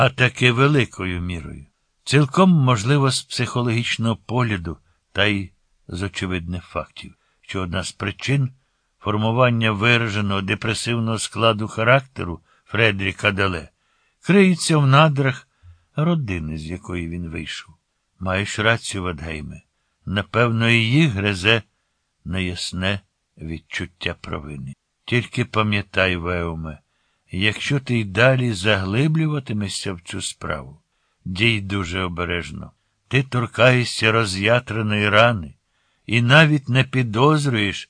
а таки великою мірою. Цілком можливо з психологічного погляду, та й з очевидних фактів, що одна з причин формування вираженого депресивного складу характеру Фредріка Дале криється в надрах родини, з якої він вийшов. Маєш рацію, Вадгейме. Напевно, її гризе неясне відчуття провини. Тільки пам'ятай, Веуме, якщо ти й далі заглиблюватимешся в цю справу, дій дуже обережно. Ти торкаєшся роз'ятреної рани і навіть не підозрюєш,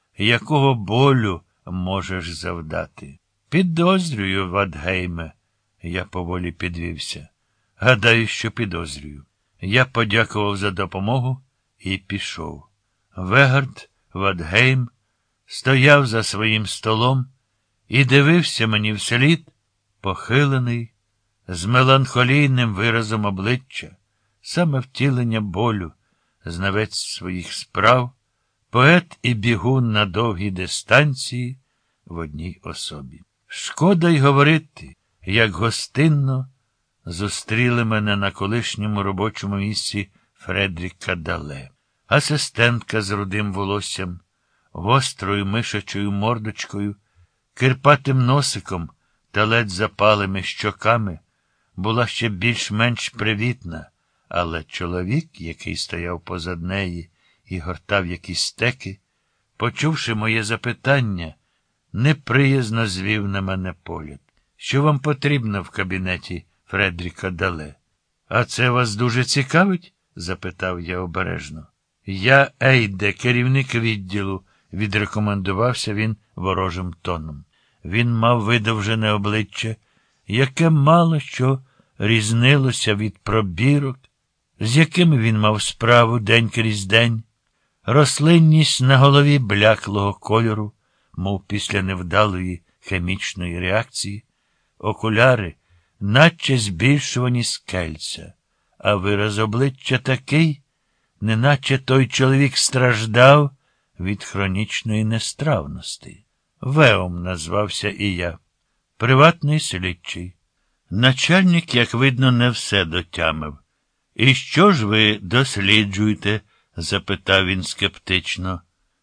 якого болю можеш завдати. Підозрюю, Вадгейме. Я поволі підвівся. Гадаю, що підозрюю. Я подякував за допомогу і пішов. Вегард Вадгейм стояв за своїм столом і дивився мені вслід, похилений, з меланхолійним виразом обличчя, саме втілення болю, знавець своїх справ, поет і бігун на довгій дистанції в одній особі. Шкода й говорити, як гостинно зустріли мене на колишньому робочому місці Фредріка Дале. Асистентка з рудим волоссям, гострою мишачою мордочкою, кирпатим носиком та ледь запалими щоками була ще більш-менш привітна, але чоловік, який стояв позад неї і гортав якісь стеки, почувши моє запитання, неприязно звів на мене погляд. Що вам потрібно в кабінеті Фредріка Дале? А це вас дуже цікавить? Запитав я обережно. Я Ейде, керівник відділу, відрекомендувався він ворожим тоном. Він мав видовжене обличчя, яке мало що різнилося від пробірок, з якими він мав справу день крізь день. Рослинність на голові бляклого кольору, мов після невдалої хімічної реакції, окуляри, наче збільшувані скельця, а вираз обличчя такий, неначе той чоловік страждав від хронічної нестравності. Веум назвався і я. Приватний слідчий. Начальник, як видно, не все дотямив. І що ж ви досліджуєте? Запитав він скептично.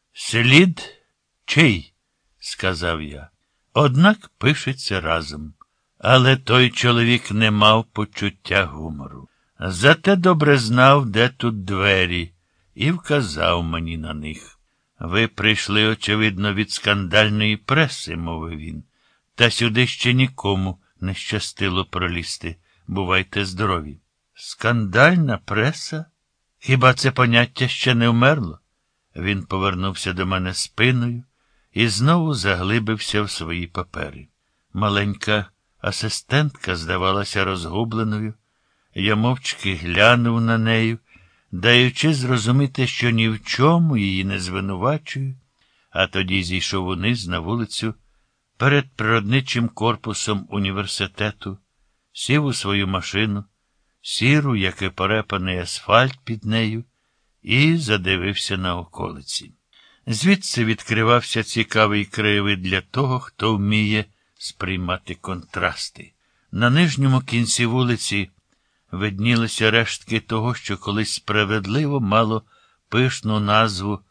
Слід? Чий? Сказав я. Однак пишеться разом. Але той чоловік не мав почуття гумору. Зате добре знав, де тут двері, і вказав мені на них. Ви прийшли, очевидно, від скандальної преси, мовив він. Та сюди ще нікому не щастило пролізти. Бувайте здорові. Скандальна преса? Хіба це поняття ще не вмерло? Він повернувся до мене спиною і знову заглибився в свої папери. Маленька асистентка здавалася розгубленою. Я мовчки глянув на неї, даючи зрозуміти, що ні в чому її не звинувачую, а тоді зійшов униз на вулицю перед природничим корпусом університету, сів у свою машину, сіру, як і порепаний асфальт під нею, і задивився на околиці. Звідси відкривався цікавий краєвид для того, хто вміє сприймати контрасти. На нижньому кінці вулиці виднілися рештки того, що колись справедливо мало пишну назву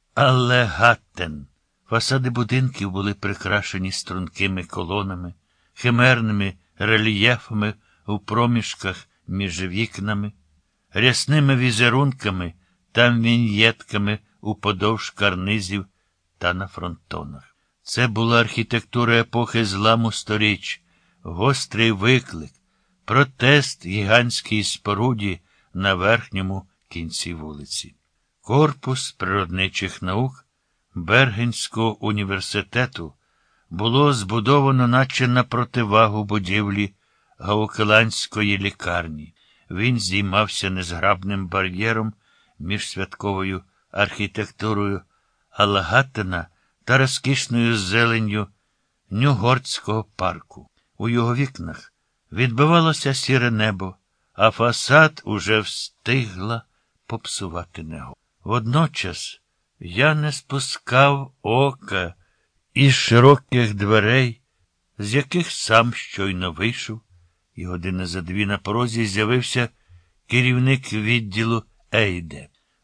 Аллегаттен. Фасади будинків були прикрашені стрункими колонами, химерними рельєфами у проміжках між вікнами, рясними візерунками та віньєтками уподовж карнизів та на фронтонах. Це була архітектура епохи зламу сторіч, гострий виклик, протест гігантській споруді на верхньому кінці вулиці. Корпус природничих наук Бергенського університету було збудовано наче на противагу будівлі Гаукеланської лікарні. Він здіймався незграбним бар'єром між святковою архітектурою Аллегаттена та розкішною зеленню Нюгордського парку. У його вікнах відбивалося сіре небо, а фасад уже встигла попсувати негода. Водночас я не спускав ока із широких дверей, з яких сам щойно вийшов, і години за дві на порозі з'явився керівник відділу Ейде.